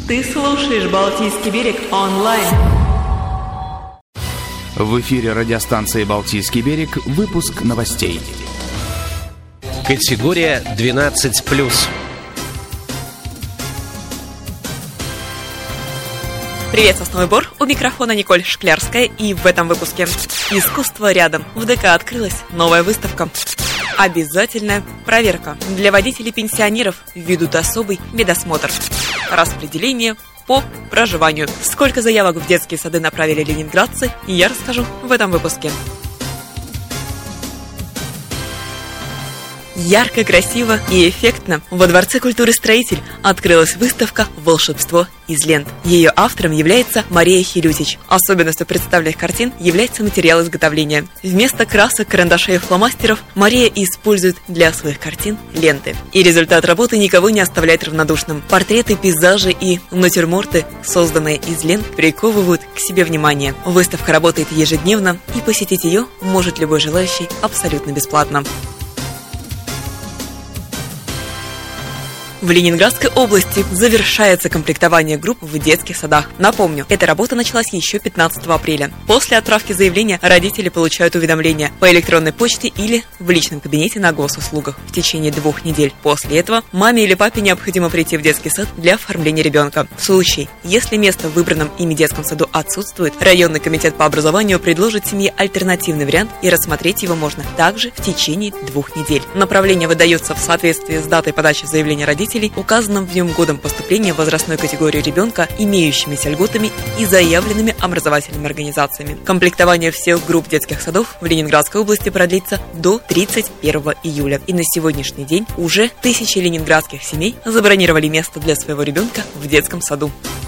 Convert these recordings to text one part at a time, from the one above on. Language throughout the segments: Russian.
Ты слушаешь «Балтийский берег» онлайн. В эфире радиостанции «Балтийский берег» выпуск новостей. Категория 12+. Привет, Сосновый Бор. У микрофона Николь Шклярская. И в этом выпуске «Искусство рядом». В ДК открылась новая выставка. Обязательная проверка. Для водителей-пенсионеров ведут особый медосмотр. Распределение по проживанию. Сколько заявок в детские сады направили ленинградцы, я расскажу в этом выпуске. Ярко, красиво и эффектно во Дворце культуры «Строитель» открылась выставка «Волшебство из лент». Ее автором является Мария Хилютич. Особенностью представленных картин является материал изготовления. Вместо красок, карандашей и фломастеров Мария использует для своих картин ленты. И результат работы никого не оставляет равнодушным. Портреты, пейзажи и натюрморты, созданные из лент, приковывают к себе внимание. Выставка работает ежедневно, и посетить ее может любой желающий абсолютно бесплатно. В Ленинградской области завершается комплектование групп в детских садах. Напомню, эта работа началась еще 15 апреля. После отправки заявления родители получают уведомления по электронной почте или в личном кабинете на госуслугах в течение 2 недель. После этого маме или папе необходимо прийти в детский сад для оформления ребенка. В случае, если место в выбранном ими детском саду отсутствует, районный комитет по образованию предложит семье альтернативный вариант, и рассмотреть его можно также в течение 2 недель. Направление выдается в соответствии с датой подачи заявления родителей, указанным в нем годом поступления в возрастной категории ребенка, имеющимися льготами и заявленными образовательными организациями. Комплектование всех групп детских садов в Ленинградской области продлится до 31 июля. И на сегодняшний день уже тысячи ленинградских семей забронировали место для своего ребенка в детском саду.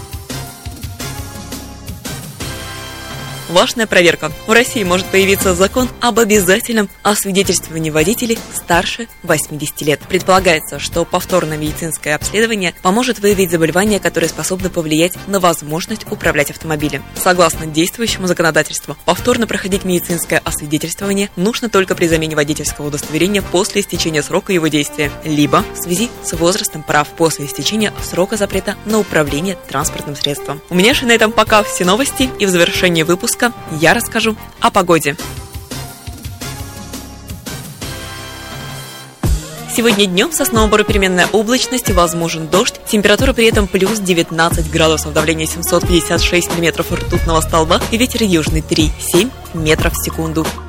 Важная проверка. В России может появиться закон об обязательном освидетельствовании водителей старше 80 лет. Предполагается, что повторное медицинское обследование поможет выявить заболевания, которые способны повлиять на возможность управлять автомобилем. Согласно действующему законодательству, повторно проходить медицинское освидетельствование нужно только при замене водительского удостоверения после истечения срока его действия, либо в связи с возрастом прав после истечения срока запрета на управление транспортным средством. У меня же на этом пока все новости, и в завершении выпуска я расскажу о погоде. Сегодня днем в Сосновом Бору переменная облачность, возможен дождь. Температура при этом плюс 19 градусов, давление 756 миллиметров ртутного столба и ветер южный 3,7 метров в секунду.